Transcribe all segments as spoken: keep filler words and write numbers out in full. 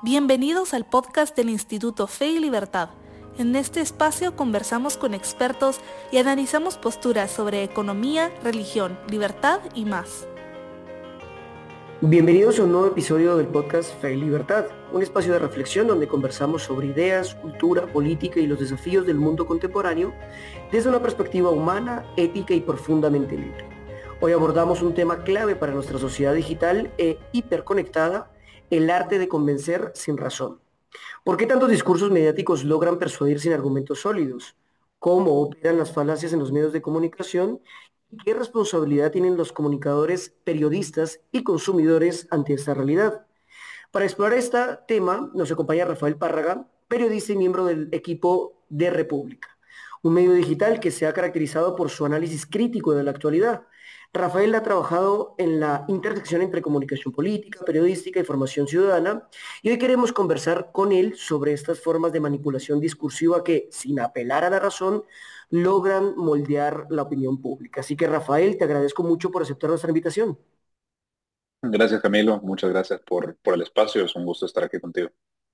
Bienvenidos al podcast del Instituto Fe y Libertad. En este espacio conversamos con expertos y analizamos posturas sobre economía, religión, libertad y más. Bienvenidos a un nuevo episodio del podcast Fe y Libertad, un espacio de reflexión donde conversamos sobre ideas, cultura, política y los desafíos del mundo contemporáneo desde una perspectiva humana, ética y profundamente libre. Hoy abordamos un tema clave para nuestra sociedad digital e hiperconectada, el arte de convencer sin razón. ¿Por qué tantos discursos mediáticos logran persuadir sin argumentos sólidos? ¿Cómo operan las falacias en los medios de comunicación? ¿Y qué responsabilidad tienen los comunicadores, periodistas y consumidores ante esta realidad? Para explorar este tema nos acompaña Rafael Párraga, periodista y miembro del equipo de República, un medio digital que se ha caracterizado por su análisis crítico de la actualidad. Rafael ha trabajado en la intersección entre comunicación política, periodística y formación ciudadana, y hoy queremos conversar con él sobre estas formas de manipulación discursiva que, sin apelar a la razón, logran moldear la opinión pública. Así que, Rafael, te agradezco mucho por aceptar nuestra invitación. Gracias, Camilo. Muchas gracias por, por el espacio. Es un gusto estar aquí contigo.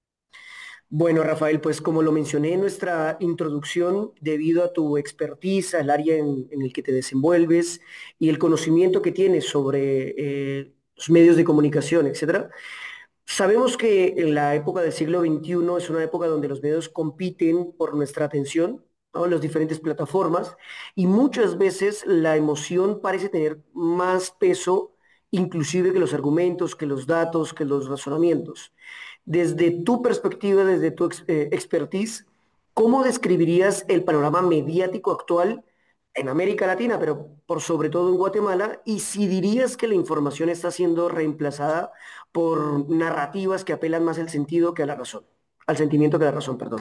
Bueno, Rafael, pues como lo mencioné en nuestra introducción, debido a tu expertise, al área en, en el que te desenvuelves y el conocimiento que tienes sobre eh, los medios de comunicación, etcétera, sabemos que en la época del siglo veintiuno es una época donde los medios compiten por nuestra atención, ¿no? En las diferentes plataformas, y muchas veces la emoción parece tener más peso, inclusive que los argumentos, que los datos, que los razonamientos. Desde tu perspectiva, desde tu ex- eh, expertise, ¿cómo describirías el panorama mediático actual en América Latina, pero por sobre todo en Guatemala? Y si dirías que la información está siendo reemplazada por narrativas que apelan más al sentido que a la razón, al sentimiento que a la razón, perdón.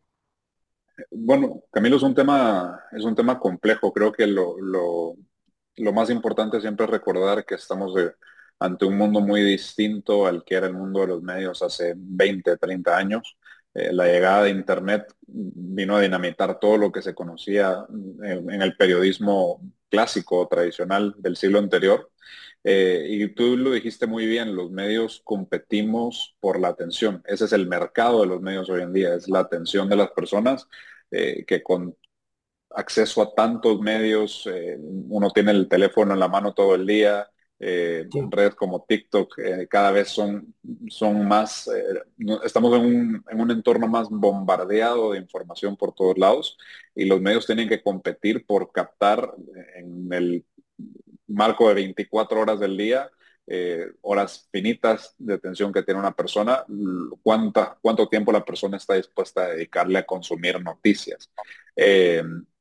Bueno, Camilo, es un tema, es un tema complejo. Creo que lo, lo, lo más importante siempre es recordar que estamos de- ante un mundo muy distinto al que era el mundo de los medios hace veinte, treinta años. Eh, la llegada de Internet vino a dinamitar todo lo que se conocía en, en el periodismo clásico o tradicional del siglo anterior. Eh, y tú lo dijiste muy bien, los medios competimos por la atención. Ese es el mercado de los medios hoy en día, es la atención de las personas eh, que con acceso a tantos medios, eh, uno tiene el teléfono en la mano todo el día, eh, Sí. redes como TikTok eh, cada vez son, son más, eh, no- estamos en un, en un entorno más bombardeado de información por todos lados y los medios tienen que competir por captar en el marco de veinticuatro horas del día, eh, horas finitas de atención que tiene una persona, cuánta, cuánto tiempo la persona está dispuesta a dedicarle a consumir noticias. Eh,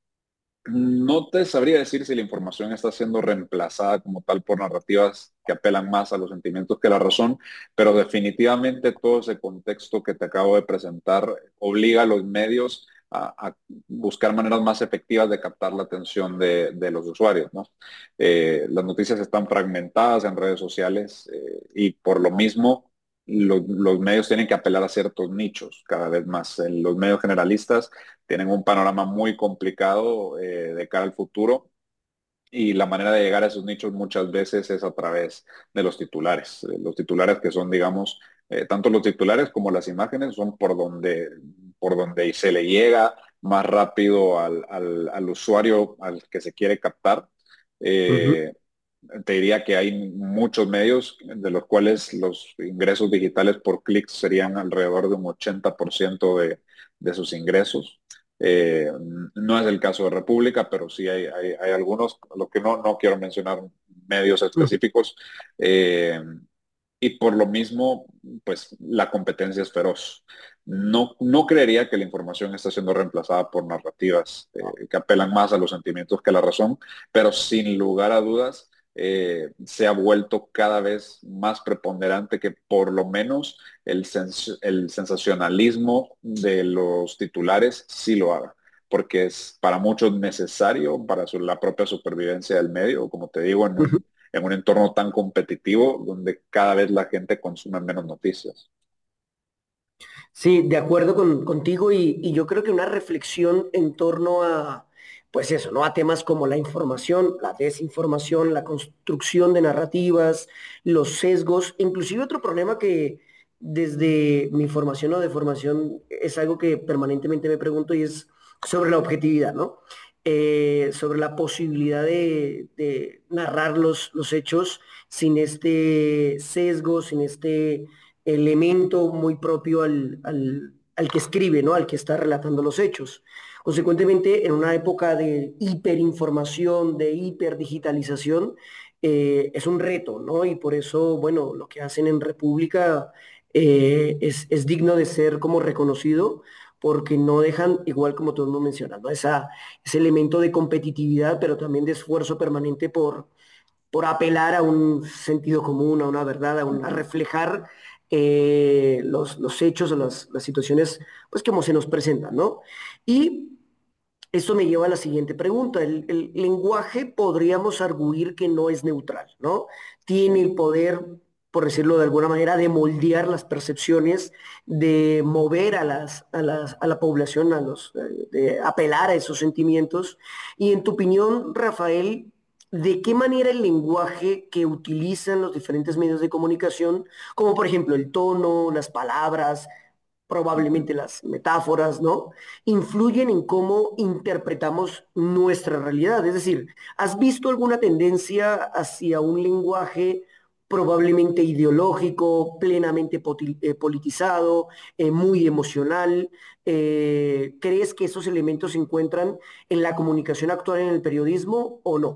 no te sabría decir si la información está siendo reemplazada como tal por narrativas que apelan más a los sentimientos que a la razón, pero definitivamente todo ese contexto que te acabo de presentar obliga a los medios a, a buscar maneras más efectivas de captar la atención de, de los usuarios, ¿no? Eh, las noticias están fragmentadas en redes sociales eh, y por lo mismo lo- los medios tienen que apelar a ciertos nichos cada vez más. En los medios generalistas tienen un panorama muy complicado eh, de cara al futuro y la manera de llegar a esos nichos muchas veces es a través de los titulares. Eh, Los titulares que son, digamos, eh, tanto los titulares como las imágenes son por donde, por donde se le llega más rápido al, al, al usuario al que se quiere captar. Ujú. Eh, Te diría que hay muchos medios de los cuales los ingresos digitales por clics serían alrededor de un ochenta por ciento de, de sus ingresos. Eh, no es el caso de República, pero sí hay, hay, hay algunos, lo que no, no quiero mencionar medios Ujú. específicos. Eh, y por lo mismo, pues la competencia es feroz. No, no creería que la información está siendo reemplazada por narrativas eh, que apelan más a los sentimientos que a la razón, pero sin lugar a dudas eh, se ha vuelto cada vez más preponderante que por lo menos el, sens el sensacionalismo de los titulares sí lo haga, porque es para muchos necesario para su, la propia supervivencia del medio, como te digo, en Ujú. un, en un entorno tan competitivo donde cada vez la gente consume menos noticias. Sí, de acuerdo con- contigo y, y yo creo que una reflexión en torno a, pues eso, ¿no? A temas como la información, la desinformación, la construcción de narrativas, los sesgos, inclusive otro problema que desde mi formación o de formación es algo que permanentemente me pregunto y es sobre la objetividad, ¿no? Eh, sobre la posibilidad de, de narrar los, los hechos sin este sesgo, sin este elemento muy propio al, al, al que escribe, ¿no? Al que está relatando los hechos. Consecuentemente, en una época de hiperinformación, de hiperdigitalización, eh, es un reto, ¿no? Y por eso, bueno, lo que hacen en República eh, es, es digno de ser como reconocido porque no dejan, igual como tú lo mencionas, ¿no? Esa, ese elemento de competitividad, pero también de esfuerzo permanente por, por apelar a un sentido común, a una verdad, a, un- a reflejar eh, los, los hechos o las, las situaciones, pues como se nos presentan, ¿no? Y esto me lleva a la siguiente pregunta. El, el lenguaje podríamos arguir que no es neutral, ¿no? Tiene el poder, por decirlo de alguna manera, de moldear las percepciones, de mover a, las, a, las, a la población, a los, eh, de apelar a esos sentimientos. Y en tu opinión, Rafael, ¿de qué manera el lenguaje que utilizan los diferentes medios de comunicación, como por ejemplo el tono, las palabras, probablemente las metáforas, ¿no? Influyen en cómo interpretamos nuestra realidad? Es decir, ¿has visto alguna tendencia hacia un lenguaje probablemente ideológico, plenamente poti- eh, politizado, eh, muy emocional? Eh, ¿crees que esos elementos se encuentran en la comunicación actual en el periodismo o no?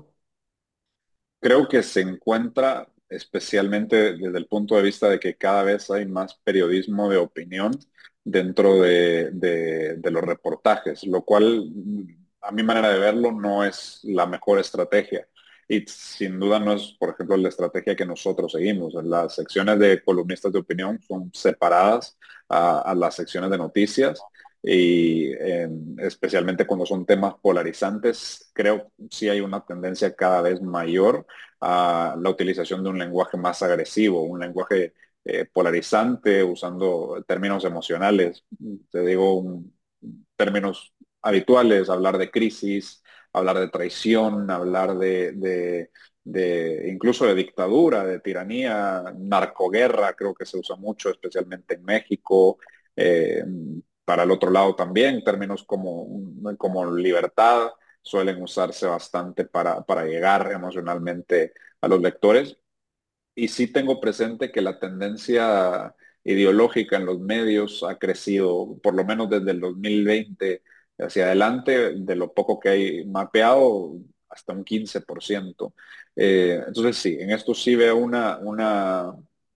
Creo que se encuentra especialmente desde el punto de vista de que cada vez hay más periodismo de opinión dentro de, de- de los reportajes, lo cual mm, a mi manera de verlo no es la mejor estrategia. Y sin duda no es, por ejemplo, la estrategia que nosotros seguimos. Las secciones de columnistas de opinión son separadas a, a las secciones de noticias y eh, especialmente cuando son temas polarizantes, creo sí hay una tendencia cada vez mayor a la utilización de un lenguaje más agresivo, un lenguaje eh, polarizante, usando términos emocionales. Te digo, un- términos habituales, hablar de crisis, hablar de traición, hablar de, de- de- incluso de dictadura, de tiranía, narcoguerra, creo que se usa mucho, especialmente en México. Eh, para el otro lado también, términos como, como libertad suelen usarse bastante para, para llegar emocionalmente a los lectores. Y sí tengo presente que la tendencia ideológica en los medios ha crecido, por lo menos desde el dos mil veinte hacia adelante, de lo poco que hay mapeado, hasta un quince por ciento. Eh, entonces sí, en esto sí veo una, una,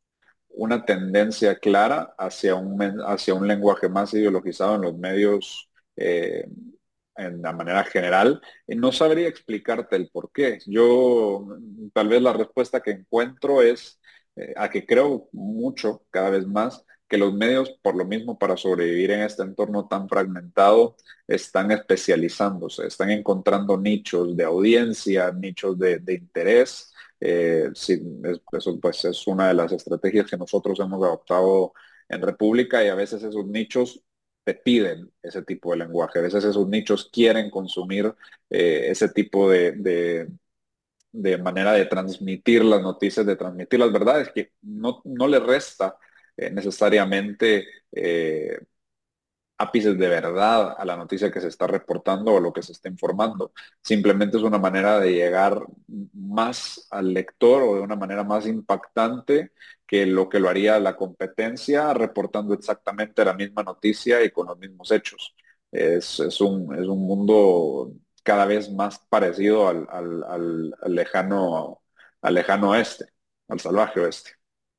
una tendencia clara hacia un, men- hacia un lenguaje más ideologizado en los medios eh, en la manera general. Y no sabría explicarte el por qué. Yo, tal vez la respuesta que encuentro es eh, a que creo mucho, cada vez más, que los medios, por lo mismo, para sobrevivir en este entorno tan fragmentado, están especializándose, están encontrando nichos de audiencia, nichos de, de interés. Eh, sí, es- eso pues es una de las estrategias que nosotros hemos adoptado en República, y a veces esos nichos te piden ese tipo de lenguaje, a veces esos nichos quieren consumir eh, ese tipo de, de- de manera de transmitir las noticias, de transmitir las verdades, que no, no le resta eh, necesariamente eh, ápices de verdad a la noticia que se está reportando o lo que se está informando. Simplemente es una manera de llegar más al lector o de una manera más impactante que lo que lo haría la competencia reportando exactamente la misma noticia y con los mismos hechos. Es, es un, es un mundo cada vez más parecido al, al, al- al lejano, al lejano oeste, al salvaje oeste.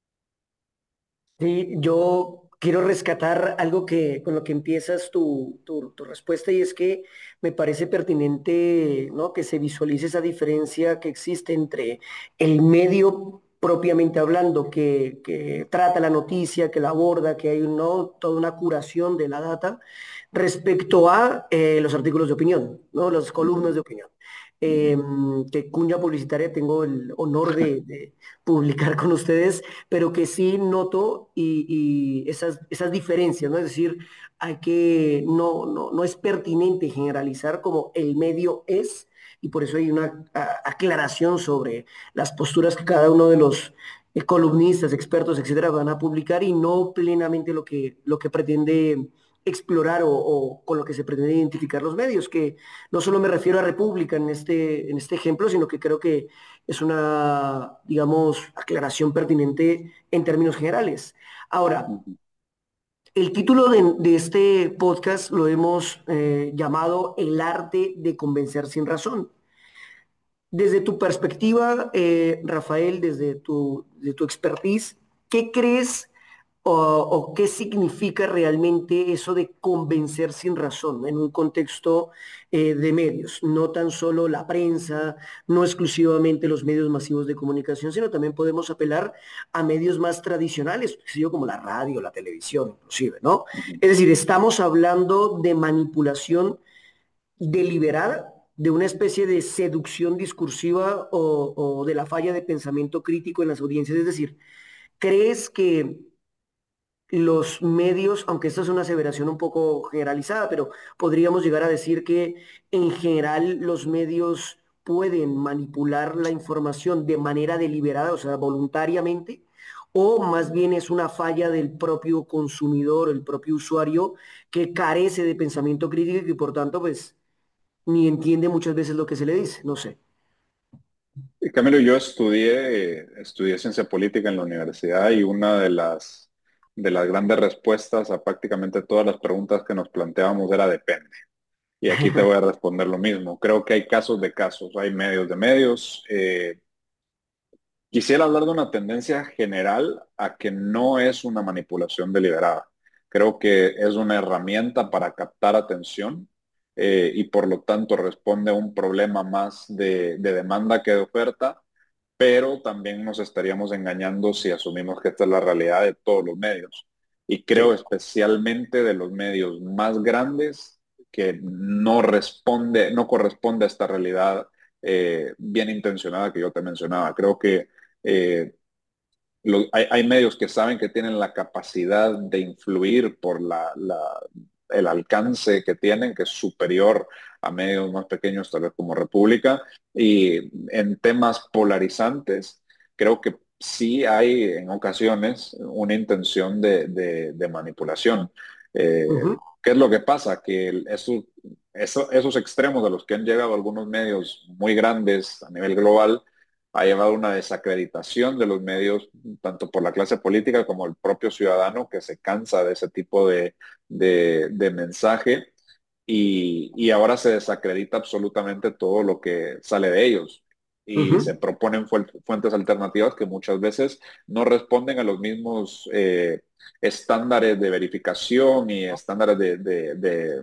Sí, yo quiero rescatar algo que con lo que empiezas tu, tu, tu respuesta y es que me parece pertinente, ¿no? Que se visualice esa diferencia que existe entre el medio propiamente hablando, que, que trata la noticia, que la aborda, que hay, ¿no? Toda una curación de la data, respecto a eh, los artículos de opinión, ¿no? Las columnas Ujú, de opinión. ujú. Eh, que cuña publicitaria tengo el honor de de publicar con ustedes, pero que sí noto y, y esas, esas diferencias, ¿no? Es decir, hay que, no, no, no es pertinente generalizar como el medio es, y por eso hay una a- aclaración sobre las posturas que cada uno de los eh, columnistas, expertos, etcétera, van a publicar y no plenamente lo que, lo que pretende explorar o, o con lo que se pretende identificar los medios, que no solo me refiero a República en este, en este ejemplo, sino que creo que es una, digamos, aclaración pertinente en términos generales. Ahora, Ujú. el título de, de este podcast lo hemos eh, llamado El arte de convencer sin razón. Desde tu perspectiva, eh, Rafael, desde tu, de tu expertise, ¿qué crees o, o qué significa realmente eso de convencer sin razón en un contexto eh, de medios? No tan solo la prensa, no exclusivamente los medios masivos de comunicación, sino también podemos apelar a medios más tradicionales, qué sé yo, como la radio, la televisión, inclusive, ¿no? Ujú. Es decir, estamos hablando de manipulación deliberada, de una especie de seducción discursiva o, o de la falla de pensamiento crítico en las audiencias. Es decir, ¿crees que los medios, aunque esta es una aseveración un poco generalizada, pero podríamos llegar a decir que en general los medios pueden manipular la información de manera deliberada, o sea, voluntariamente, o más bien es una falla del propio consumidor, el propio usuario, que carece de pensamiento crítico y que por tanto, pues, ni entiende muchas veces lo que se le dice, no sé. Y Camilo, yo estudié, estudié ciencia política en la universidad y una de las, de las grandes respuestas a prácticamente todas las preguntas que nos planteábamos era depende. Y aquí te voy a responder lo mismo. Creo que hay casos de casos, hay medios de medios. Eh, quisiera hablar de una tendencia general a que no es una manipulación deliberada. Creo que es una herramienta para captar atención eh, y por lo tanto responde a un problema más de, de demanda que de oferta, pero también nos estaríamos engañando si asumimos que esta es la realidad de todos los medios. Y creo Sí. especialmente de los medios más grandes que no responde, no corresponde a esta realidad eh, bien intencionada que yo te mencionaba. Creo que eh, lo- hay, hay medios que saben que tienen la capacidad de influir por la, la- el alcance que tienen, que es superior a medios más pequeños, tal vez como República, y en temas polarizantes, creo que sí hay en ocasiones una intención de, de- de manipulación. Eh, Ujú, ¿qué es lo que pasa? Que el- eso- eso- esos extremos a los que han llegado algunos medios muy grandes a nivel global, ha llevado a una desacreditación de los medios, tanto por la clase política como el propio ciudadano que se cansa de ese tipo de, de- de mensaje y, y ahora se desacredita absolutamente todo lo que sale de ellos y se ujú. proponen fu- fuentes alternativas que muchas veces no responden a los mismos eh, estándares de verificación y estándares de, de- de-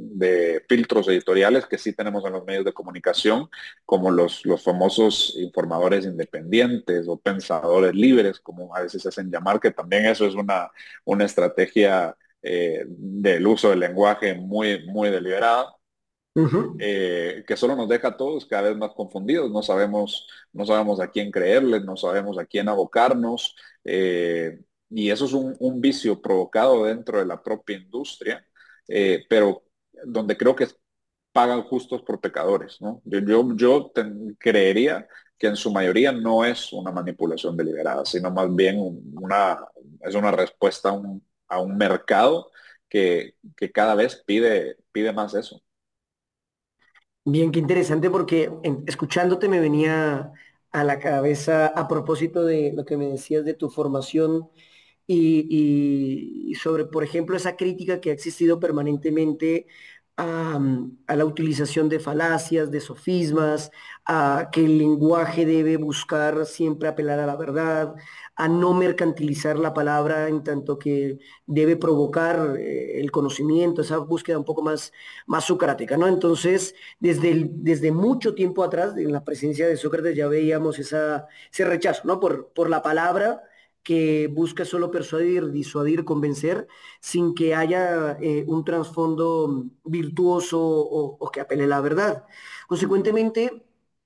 de filtros editoriales que sí tenemos en los medios de comunicación, como los, los famosos informadores independientes o pensadores libres, como a veces se hacen llamar, que también eso es una, una estrategia eh, del uso del lenguaje muy, muy deliberada, Ujú. eh, que solo nos deja a todos cada vez más confundidos. No sabemos, no sabemos a quién creerle, no sabemos a quién abocarnos, eh, y eso es un, un vicio provocado dentro de la propia industria, eh, pero donde creo que pagan justos por pecadores, ¿no? Yo, yo, yo ten- creería que en su mayoría no es una manipulación deliberada, sino más bien un- una, es una respuesta a un, a un mercado que, que cada vez pide, pide más eso. Bien, qué interesante porque en- escuchándote me venía a la cabeza a propósito de lo que me decías de tu formación y, y- y sobre, por ejemplo, esa crítica que ha existido permanentemente a, a la utilización de falacias, de sofismas, a que el lenguaje debe buscar siempre apelar a la verdad, a no mercantilizar la palabra en tanto que debe provocar eh, el conocimiento, esa búsqueda un poco más, más socrática, ¿no? Entonces, desde, el- desde mucho tiempo atrás, en la presencia de Sócrates, ya veíamos esa, ese rechazo, ¿no? Por, por la palabra que busca solo persuadir, disuadir, convencer, sin que haya eh, un trasfondo virtuoso o, o que apele a la verdad. Ujú. Consecuentemente,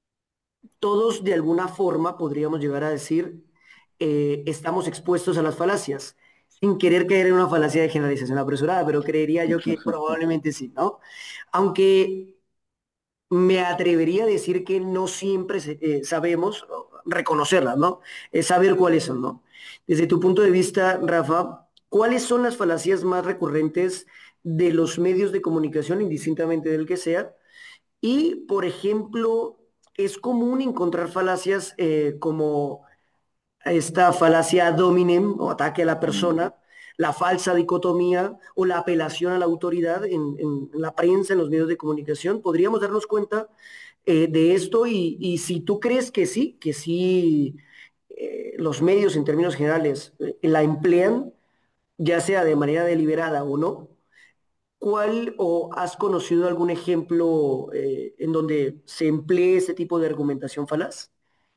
todos de alguna forma podríamos llegar a decir, eh, estamos expuestos a las falacias, sin querer caer en una falacia de generalización apresurada, pero creería yo que probablemente sí, ¿no? Aunque me atrevería a decir que no siempre se- eh, sabemos, reconocerlas, ¿no? Es saber cuáles son, ¿no? Desde tu punto de vista, Rafa, ¿cuáles son las falacias más recurrentes de los medios de comunicación, indistintamente del que sea? Y, por ejemplo, es común encontrar falacias eh, como esta falacia ad hominem o ataque a la Mm. persona, la falsa dicotomía o la apelación a la autoridad en, en la prensa, en los medios de comunicación. Podríamos darnos cuenta eh, de esto y, y, si tú crees que sí, que sí eh, los medios en términos generales eh, la emplean, ya sea de manera deliberada o no, ¿cuál o has conocido algún ejemplo eh, en donde se emplee ese tipo de argumentación falaz?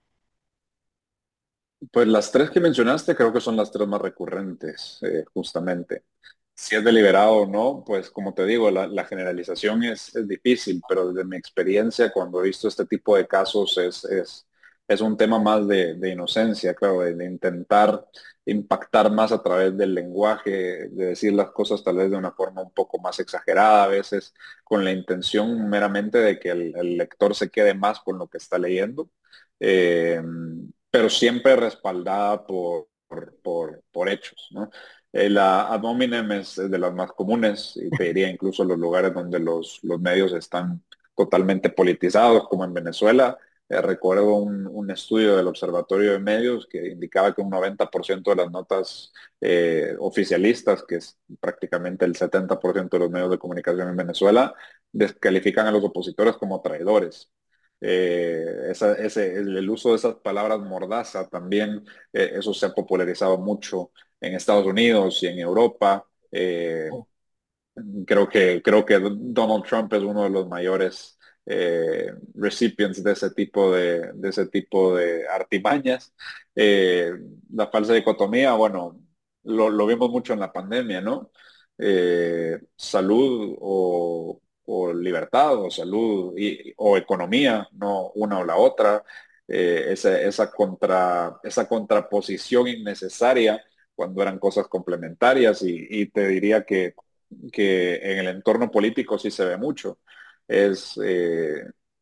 Pues las tres que mencionaste creo que son las tres más recurrentes, eh, justamente. Si es deliberado o no, pues como te digo, la, la generalización es, es difícil, pero desde mi experiencia, cuando he visto este tipo de casos, es, es, es un tema más de, de inocencia, claro, de, de intentar impactar más a través del lenguaje, de decir las cosas tal vez de una forma un poco más exagerada, a veces con la intención meramente de que el, el lector se quede más con lo que está leyendo. Eh, pero siempre respaldada por, por, por, por hechos, ¿no? Eh, la ad hominem es de las más comunes y te diría incluso los lugares donde los, los medios están totalmente politizados, como en Venezuela. Eh, recuerdo un, un, estudio del Observatorio de Medios que indicaba que un noventa por ciento de las notas eh, oficialistas, que es prácticamente el setenta por ciento de los medios de comunicación en Venezuela, descalifican a los opositores como traidores. Eh, esa, ese, el, el uso de esas palabras mordaza también, eh, eso se ha popularizado mucho en Estados Unidos y en Europa. Eh, creo que, creo que Donald Trump es uno de los mayores eh, recipients de ese tipo de, de ese tipo de artimañas. Eh, la falsa dicotomía, bueno, lo, lo vimos mucho en la pandemia, ¿no? Eh, salud o, o libertad o salud y, o economía, no una o la otra. Eh, esa, esa, contra, esa contraposición innecesaria cuando eran cosas complementarias y, y te diría que que en el entorno político sí se ve mucho. Es eh,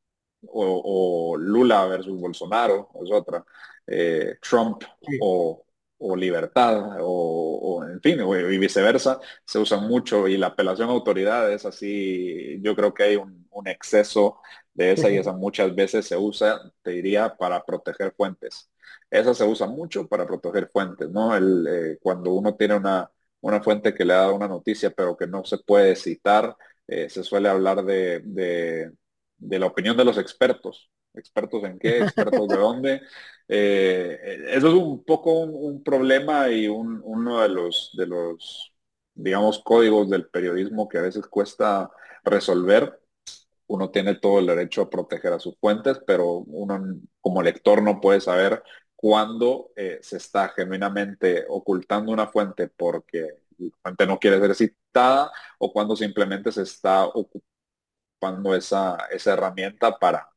o, o, Lula versus Bolsonaro, es otra. Eh, Trump Sí. o, o libertad, o, o, en fin, o, y viceversa, se usan mucho y la apelación a autoridades, así yo creo que hay un, un exceso de esa y esa muchas veces se usa, te diría, para proteger fuentes. Esa se usa mucho para proteger fuentes, ¿no? El, eh, cuando uno tiene una, una fuente que le ha dado una noticia pero que no se puede citar, eh, se suele hablar de, de de la opinión de los expertos. ¿Expertos en qué? ¿Expertos de dónde? Eh, eso es un poco un, un problema y un, uno de los, de los, digamos, códigos del periodismo que a veces cuesta resolver. Uno tiene todo el derecho a proteger a sus fuentes, pero uno como lector no puede saber cuándo eh, se está genuinamente ocultando una fuente porque la fuente no quiere ser citada o cuando simplemente se está ocupando ocupando esa, esa herramienta para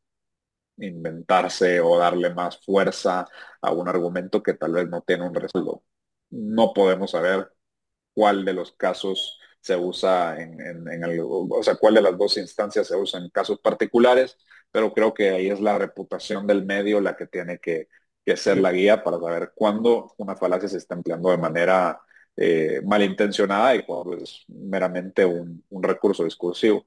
inventarse o darle más fuerza a un argumento que tal vez no tiene un respaldo. No podemos saber cuál de los casos se usa en, en, en el, o sea, cuál de las dos instancias se usa en casos particulares, pero creo que ahí es la reputación del medio la que tiene que, que ser la guía para saber cuándo una falacia se está empleando de manera eh, malintencionada y cuando es meramente un, un recurso discursivo.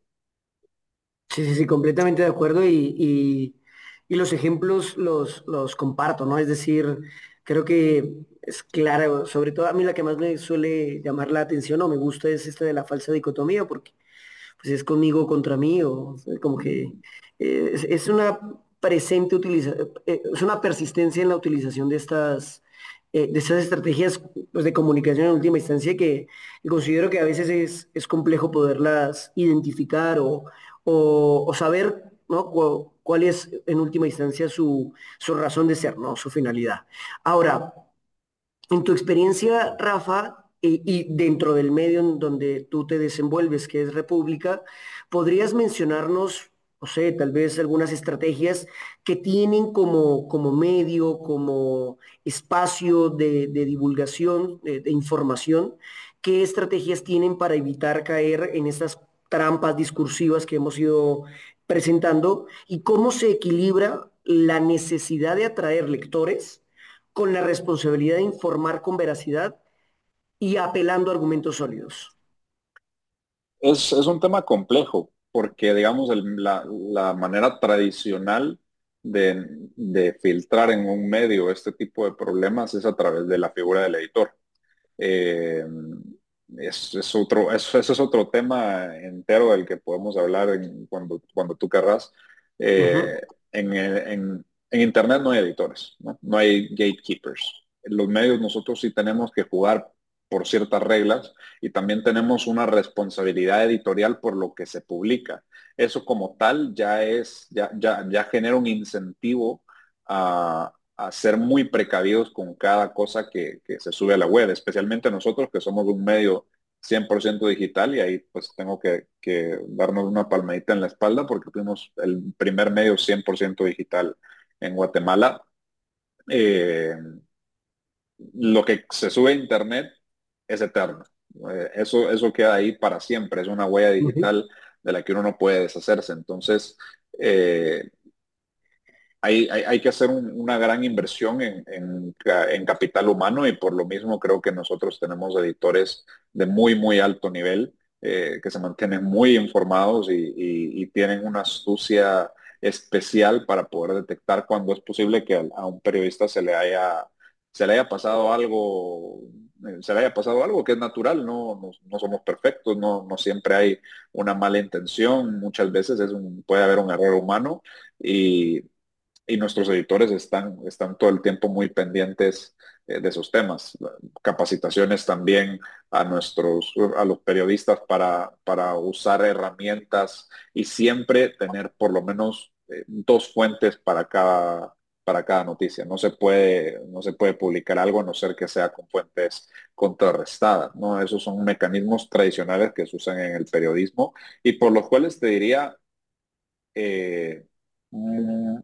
Sí, sí, sí, completamente de acuerdo y, y- y los ejemplos los, los comparto, ¿no? Es decir, creo que es claro, sobre todo a mí la que más me suele llamar la atención o me gusta es esta de la falsa dicotomía, porque pues es conmigo contra mí, o sea, como que eh, es, es una presente utiliza, eh, es una persistencia en la utilización de estas, eh, de estas estrategias pues, de comunicación en última instancia que, que considero que a veces es, es complejo poderlas identificar o, o, o saber, ¿no? Cu- cuál es en última instancia su, su razón de ser, ¿no? Su finalidad. Ahora, en tu experiencia, Rafa, y, y dentro del medio en donde tú te desenvuelves, que es República, ¿podrías mencionarnos, no sé, tal vez algunas estrategias que tienen como, como medio, como espacio de, de divulgación, de, de información? ¿Qué estrategias tienen para evitar caer en estas trampas discursivas que hemos ido presentando? ¿Y cómo se equilibra la necesidad de atraer lectores con la responsabilidad de informar con veracidad y apelando a argumentos sólidos? Es, es un tema complejo porque, digamos, el- la, la manera tradicional de, de filtrar en un medio este tipo de problemas es a través de la figura del editor. Eh, es, es otro, eso, eso es otro tema entero del que podemos hablar en- cuando, cuando tú querrás. Ujú. Eh, en, en- en Internet no hay editores, ¿no? No hay gatekeepers. En los medios nosotros sí tenemos que jugar por ciertas reglas y también tenemos una responsabilidad editorial por lo que se publica. Eso como tal ya es, ya, ya, ya genera un incentivo a, a ser muy precavidos con cada cosa que, que se sube a la web, especialmente nosotros que somos un medio cien por ciento digital y ahí pues tengo que, que darnos una palmadita en la espalda porque fuimos el primer medio cien por ciento digital en Guatemala. Eh, lo que se sube a internet es eterno. Eh, eso, eso queda ahí para siempre, es una huella Ujú. digital de la que uno no puede deshacerse. Entonces, eh, hay, hay, hay que hacer un- una gran inversión en, en ca- en capital humano y por lo mismo creo que nosotros tenemos editores de muy, muy alto nivel eh, que se mantienen muy informados y, y- y tienen una astucia especial para poder detectar cuando es posible que a, a un periodista se le haya, se le haya pasado algo, eh, se le haya pasado algo que es natural, no, no, no somos perfectos, no, no siempre hay una mala intención, muchas veces es un, puede haber un error humano y y nuestros editores están, están todo el tiempo muy pendientes eh, de esos temas. Capacitaciones también a nuestros, a los periodistas para, para usar herramientas y siempre tener por lo menos eh, dos fuentes para cada, para cada noticia. No se puede, no se puede publicar algo a no ser que sea con fuentes contrarrestadas, ¿no? Esos son mecanismos tradicionales que se usan en el periodismo y por los cuales te diría, eh, mm,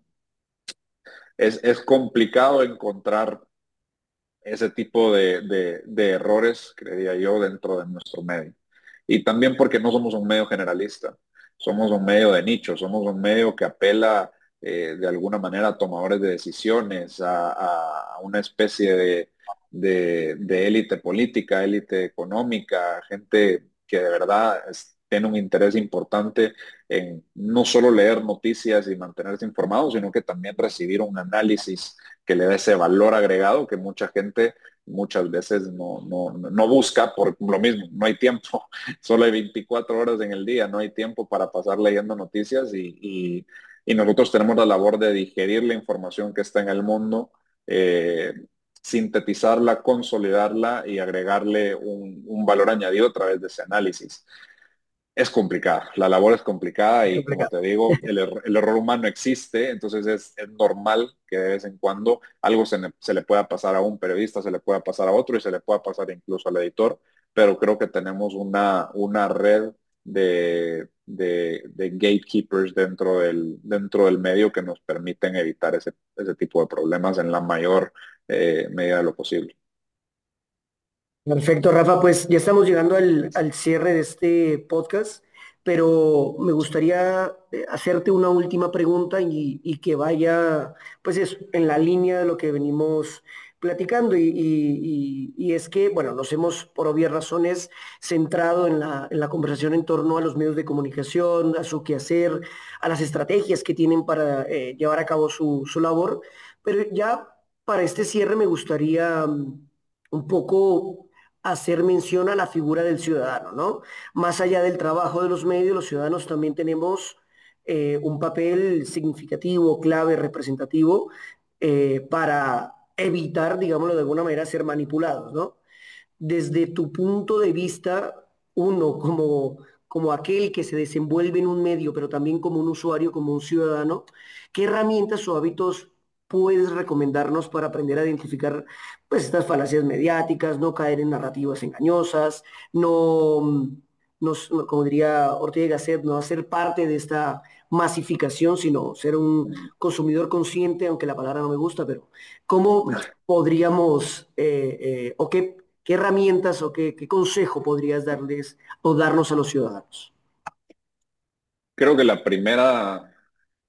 es, es complicado encontrar ese tipo de, de, de errores, creería yo, dentro de nuestro medio. Y también porque no somos un medio generalista, somos un medio de nicho, somos un medio que apela eh, de alguna manera a tomadores de decisiones, a, a- a una especie de, de, de élite política, élite económica, gente que de verdad es- tiene un interés importante en no solo leer noticias y mantenerse informados, sino que también recibir un análisis que le da ese valor agregado que mucha gente muchas veces no, no, no busca por lo mismo, no hay tiempo, solo hay veinticuatro horas en el día, no hay tiempo para pasar leyendo noticias y, y, y nosotros tenemos la labor de digerir la información que está en el mundo, eh, sintetizarla, consolidarla y agregarle un, un valor añadido a través de ese análisis. Es complicada, la labor es complicada Es y como complicado. te digo, el, er- el error humano existe, entonces es, es normal que de vez en cuando algo se, ne- se le pueda pasar a un periodista, se le pueda pasar a otro y se le pueda pasar incluso al editor, pero creo que tenemos una, una red de, de, de gatekeepers dentro del, dentro del medio que nos permiten evitar ese, ese tipo de problemas en la mayor eh, medida de lo posible. Perfecto, Rafa, pues ya estamos llegando al, al cierre de este podcast, pero me gustaría eh, hacerte una última pregunta y, y que vaya, pues es en la línea de lo que venimos platicando y, y- y- y es que, bueno, nos hemos por obvias razones centrado en la, en la conversación en torno a los medios de comunicación, a su quehacer, a las estrategias que tienen para eh, llevar a cabo su, su labor, pero ya para este cierre me gustaría mm, un poco hacer mención a la figura del ciudadano, ¿no? Más allá del trabajo de los medios, los ciudadanos también tenemos eh, un papel significativo, clave, representativo eh, para evitar, digámoslo de alguna manera, ser manipulados, ¿no? Desde tu punto de vista, uno como, como aquel que se desenvuelve en un medio, pero también como un usuario, como un ciudadano, ¿qué herramientas o hábitos puedes recomendarnos para aprender a identificar pues, estas falacias mediáticas, no caer en narrativas engañosas, no, no, no, como diría Ortega y Gasset, no hacer parte de esta masificación, sino ser un consumidor consciente, aunque la palabra no me gusta, pero ¿cómo podríamos eh, eh, o qué, qué herramientas o qué, qué consejo podrías darles o darnos a los ciudadanos? Creo que la primera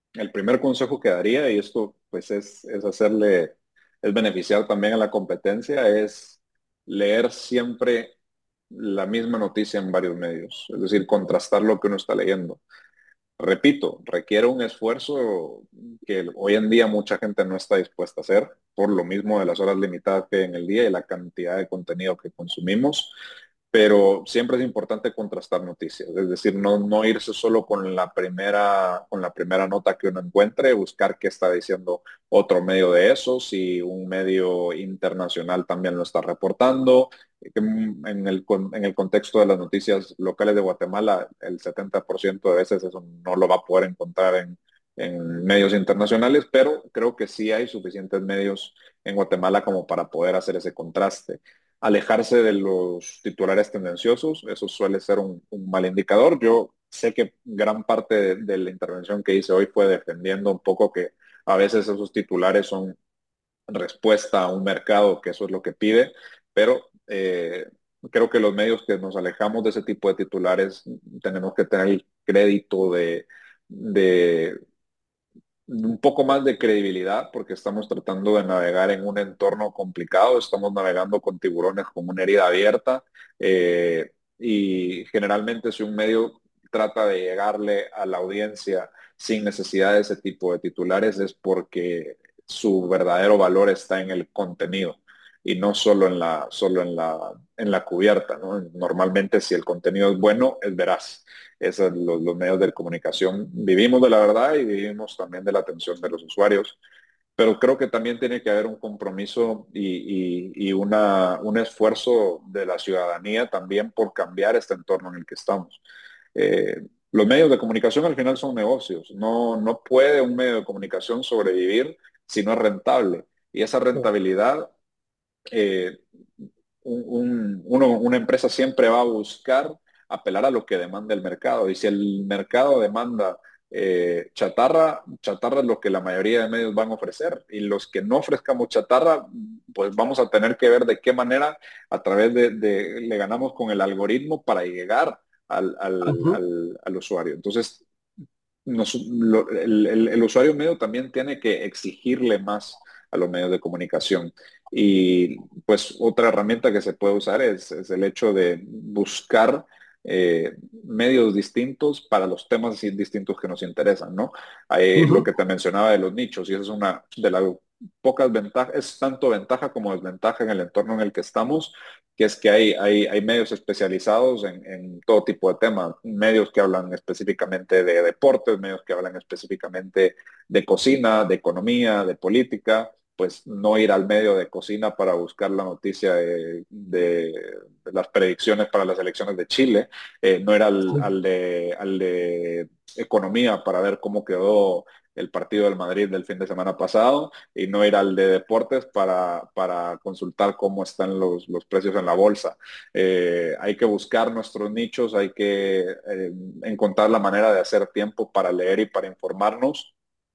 el primer consejo que daría, y esto pues es, es hacerle, es beneficiar también a la competencia, es leer siempre la misma noticia en varios medios, es decir, contrastar lo que uno está leyendo. Repito, requiere un esfuerzo que hoy en día mucha gente no está dispuesta a hacer, por lo mismo de las horas limitadas que hay en el día y la cantidad de contenido que consumimos, pero siempre es importante contrastar noticias, es decir, no, no irse solo con la primera, con la primera nota que uno encuentre, buscar qué está diciendo otro medio de eso, si un medio internacional también lo está reportando. En el, en el contexto de las noticias locales de Guatemala, el setenta por ciento de veces eso no lo va a poder encontrar en, en medios internacionales, pero creo que sí hay suficientes medios en Guatemala como para poder hacer ese contraste. Alejarse de los titulares tendenciosos, eso suele ser un, un mal indicador. Yo sé que gran parte de, de la intervención que hice hoy fue defendiendo un poco que a veces esos titulares son respuesta a un mercado que eso es lo que pide, pero eh, creo que los medios que nos alejamos de ese tipo de titulares tenemos que tener el crédito de, de un poco más de credibilidad porque estamos tratando de navegar en un entorno complicado, estamos navegando con tiburones con una herida abierta eh, y generalmente si un medio trata de llegarle a la audiencia sin necesidad de ese tipo de titulares es porque su verdadero valor está en el contenido y no solo en la, solo en la, en la cubierta, ¿no? Normalmente si el contenido es bueno, es veraz. Esos son los, los medios de comunicación. Vivimos de la verdad y vivimos también de la atención de los usuarios, pero creo que también tiene que haber un compromiso y, y, y una, un esfuerzo de la ciudadanía también por cambiar este entorno en el que estamos. Eh, los medios de comunicación al final son negocios. No, no puede un medio de comunicación sobrevivir si no es rentable. Y esa rentabilidad eh, un, un, uno, una empresa siempre va a buscar apelar a lo que demanda el mercado. Y si el mercado demanda eh, chatarra, chatarra es lo que la mayoría de medios van a ofrecer. Y los que no ofrezcamos chatarra, pues vamos a tener que ver de qué manera a través de, de le ganamos con el algoritmo para llegar al, al, Ujú. al, al usuario. Entonces, nos, lo, el, el, el, usuario medio también tiene que exigirle más a los medios de comunicación. Y pues otra herramienta que se puede usar es, es el hecho de buscar eh, medios distintos para los temas distintos que nos interesan, ¿no? Hay lo Ujú. que te mencionaba de los nichos y eso es una de las pocas ventajas, es tanto ventaja como desventaja en el entorno en el que estamos, que es que hay, hay, hay medios especializados en, en, todo tipo de temas, medios que hablan específicamente de deportes, medios que hablan específicamente de cocina, de economía, de política, pues no ir al medio de cocina para buscar la noticia de, de, de las predicciones para las elecciones de Chile, eh, no ir al, al, de, al de economía para ver cómo quedó el partido del Madrid del fin de semana pasado y no ir al de deportes para, para consultar cómo están los, los precios en la bolsa. Eh, hay que buscar nuestros nichos, hay que eh, encontrar la manera de hacer tiempo para leer y para informarnos.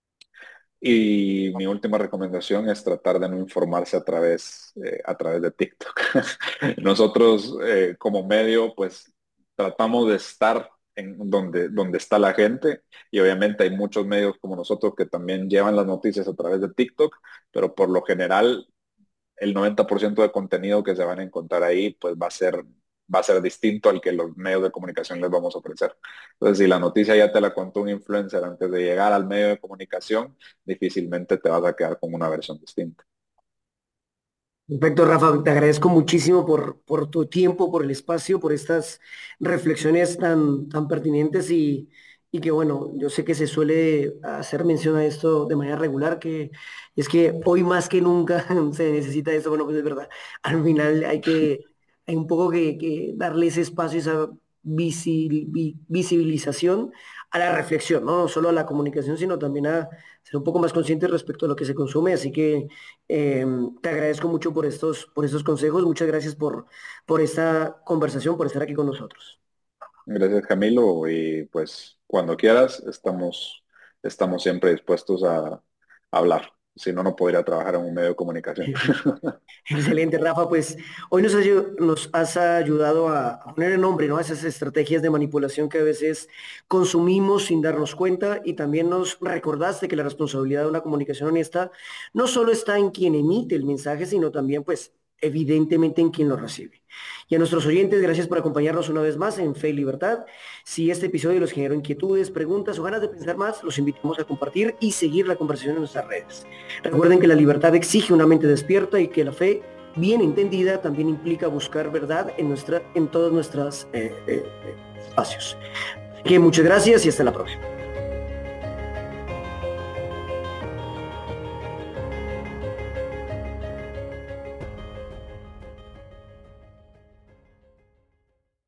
Y mi última recomendación es tratar de no informarse a través, eh, a través de TikTok. Nosotros eh, como medio, pues tratamos de estar en donde, donde está la gente y obviamente hay muchos medios como nosotros que también llevan las noticias a través de TikTok, pero por lo general el noventa por ciento de contenido que se van a encontrar ahí, pues va a ser, va a ser distinto al que los medios de comunicación les vamos a ofrecer. Entonces, si la noticia ya te la contó un influencer antes de llegar al medio de comunicación, difícilmente te vas a quedar con una versión distinta. Perfecto, Rafa, te agradezco muchísimo por, por tu tiempo, por el espacio, por estas reflexiones tan, tan pertinentes y, y que bueno, yo sé que se suele hacer mención a esto de manera regular, que es que hoy más que nunca se necesita esto, bueno, pues es verdad, al final hay que, hay un poco que, que darle ese espacio, esa visi- vi- visibilización a la reflexión, ¿no? No solo a la comunicación, sino también a ser un poco más conscientes respecto a lo que se consume, así que... Eh, te agradezco mucho por estos, por estos consejos. Muchas gracias por, por esta conversación, por estar aquí con nosotros. Gracias, Camilo, y pues cuando quieras, estamos, estamos siempre dispuestos a, a hablar. si no, no podría trabajar en un medio de comunicación. Excelente, Rafa. Pues hoy nos, ayu- nos has ayudado a, a poner el nombre, ¿no? A esas estrategias de manipulación que a veces consumimos sin darnos cuenta, y también nos recordaste que la responsabilidad de una comunicación honesta no solo está en quien emite el mensaje, sino también, pues, evidentemente en quien lo recibe. Y a nuestros oyentes, gracias por acompañarnos una vez más en Fe y Libertad. Si este episodio los generó inquietudes, preguntas o ganas de pensar más, los invitamos a compartir y seguir la conversación en nuestras redes. Recuerden que la libertad exige una mente despierta y que la fe, bien entendida, también implica buscar verdad en, nuestra, en todos nuestros eh, eh, espacios. Así que muchas gracias y hasta la próxima.